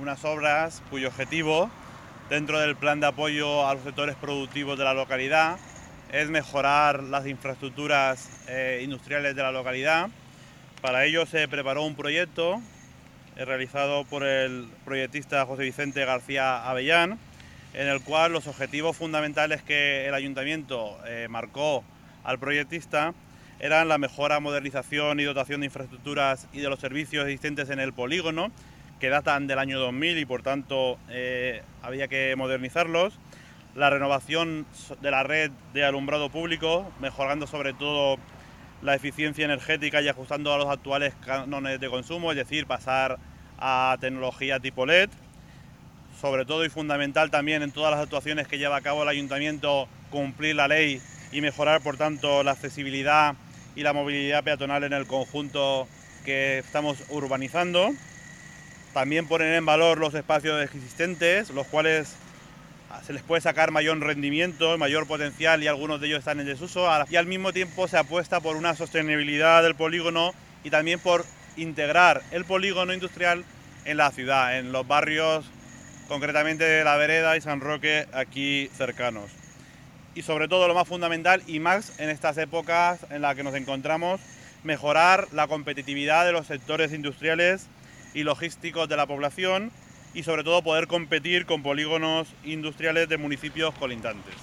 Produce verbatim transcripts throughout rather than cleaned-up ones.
unas obras cuyo objetivo, dentro del plan de apoyo a los sectores productivos de la localidad, es mejorar las infraestructuras eh, industriales de la localidad. Para ello se preparó un proyecto eh, realizado por el proyectista José Vicente García Avellán, en el cual los objetivos fundamentales que el ayuntamiento eh, marcó al proyectista eran la mejora, modernización y dotación de infraestructuras y de los servicios existentes en el polígono, que datan del año dos mil y por tanto eh, había que modernizarlos, la renovación de la red de alumbrado público, mejorando sobre todo la eficiencia energética y ajustando a los actuales cánones de consumo, es decir, pasar a tecnología tipo L E D. Sobre todo y fundamental también en todas las actuaciones que lleva a cabo el ayuntamiento, cumplir la ley y mejorar por tanto la accesibilidad y la movilidad peatonal en el conjunto que estamos urbanizando. También poner en valor los espacios existentes, los cuales se les puede sacar mayor rendimiento, mayor potencial y algunos de ellos están en desuso, y al mismo tiempo se apuesta por una sostenibilidad del polígono y también por integrar el polígono industrial en la ciudad, en los barrios concretamente de La Vereda y San Roque, aquí cercanos. Y sobre todo lo más fundamental y más en estas épocas en las que nos encontramos, mejorar la competitividad de los sectores industriales y logísticos de la población y sobre todo poder competir con polígonos industriales de municipios colindantes.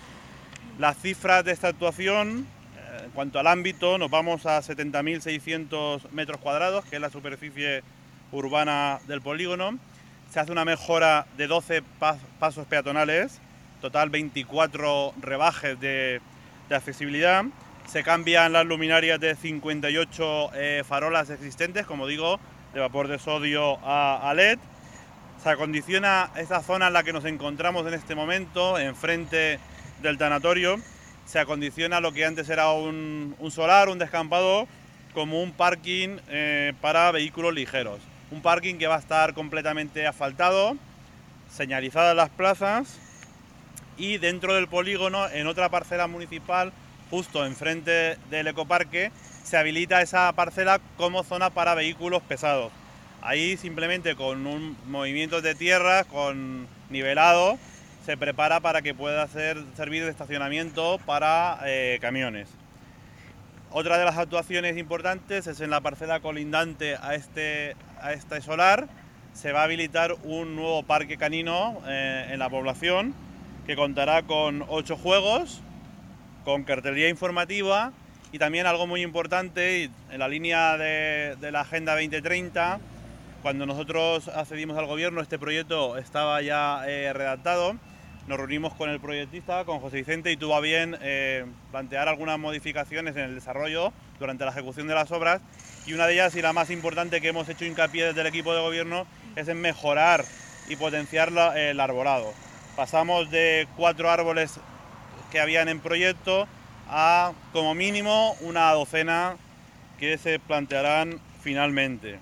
Las cifras de esta actuación, en cuanto al ámbito, nos vamos a setenta mil seiscientos metros cuadrados, que es la superficie urbana del polígono. Se hace una mejora de doce pasos peatonales, total veinticuatro rebajes de, de accesibilidad. Se cambian las luminarias de cincuenta y ocho eh, farolas existentes, como digo, de vapor de sodio a, a L E D. Se acondiciona esa zona en la que nos encontramos en este momento, enfrente del tanatorio. Se acondiciona lo que antes era un, un solar, un descampado, como un parking eh, para vehículos ligeros. Un parking que va a estar completamente asfaltado, señalizadas las plazas, y dentro del polígono, en otra parcela municipal, justo enfrente del ecoparque, se habilita esa parcela como zona para vehículos pesados. Ahí simplemente con un movimiento de tierra, con nivelado, se prepara para que pueda ser, servir de estacionamiento para eh, camiones. Otra de las actuaciones importantes es en la parcela colindante a este, a este solar. Se va a habilitar un nuevo parque canino eh, en la población, que contará con ocho juegos, con cartelería informativa y también algo muy importante en la línea de, de la Agenda veinte treinta. Cuando nosotros accedimos al gobierno, este proyecto estaba ya eh, redactado. Nos reunimos con el proyectista, con José Vicente, y tuvo a bien eh, plantear algunas modificaciones en el desarrollo durante la ejecución de las obras, y una de ellas, y la más importante que hemos hecho hincapié desde el equipo de gobierno, es en mejorar y potenciar la, el arbolado. Pasamos de cuatro árboles que habían en proyecto a como mínimo una docena que se plantearán finalmente.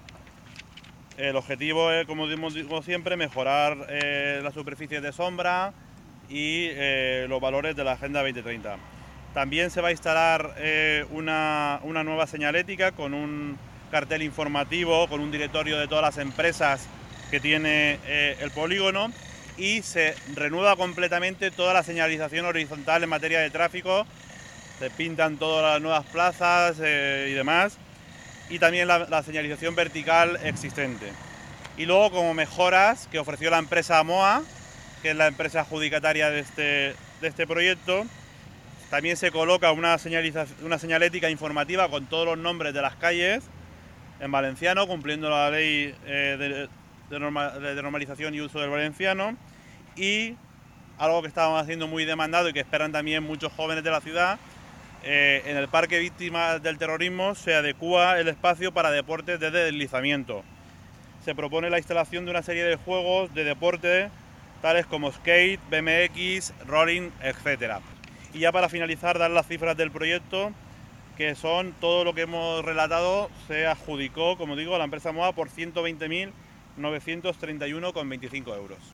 El objetivo es, como digo siempre, mejorar eh, las superficies de sombra y eh, los valores de la Agenda veinte treinta. También se va a instalar eh, una, una nueva señalética con un cartel informativo, con un directorio de todas las empresas que tiene eh, el polígono, y se renueva completamente toda la señalización horizontal en materia de tráfico. Se pintan todas las nuevas plazas eh, y demás, y también la, la señalización vertical existente. Y luego, como mejoras que ofreció la empresa AMOA, que es la empresa adjudicataria de este, de este proyecto, también se coloca una, una señalética informativa con todos los nombres de las calles en valenciano, cumpliendo la ley eh, de, de, norma, de normalización y uso del valenciano. Y algo que estamos haciendo muy demandado y que esperan también muchos jóvenes de la ciudad, eh, en el Parque Víctimas del Terrorismo se adecúa el espacio para deportes de deslizamiento. Se propone la instalación de una serie de juegos de deporte, tales como skate, B M X, rolling, etcétera. Y ya para finalizar, dar las cifras del proyecto, que son todo lo que hemos relatado. Se adjudicó, como digo, a la empresa AMOA por ciento veinte mil novecientos treinta y uno coma veinticinco euros.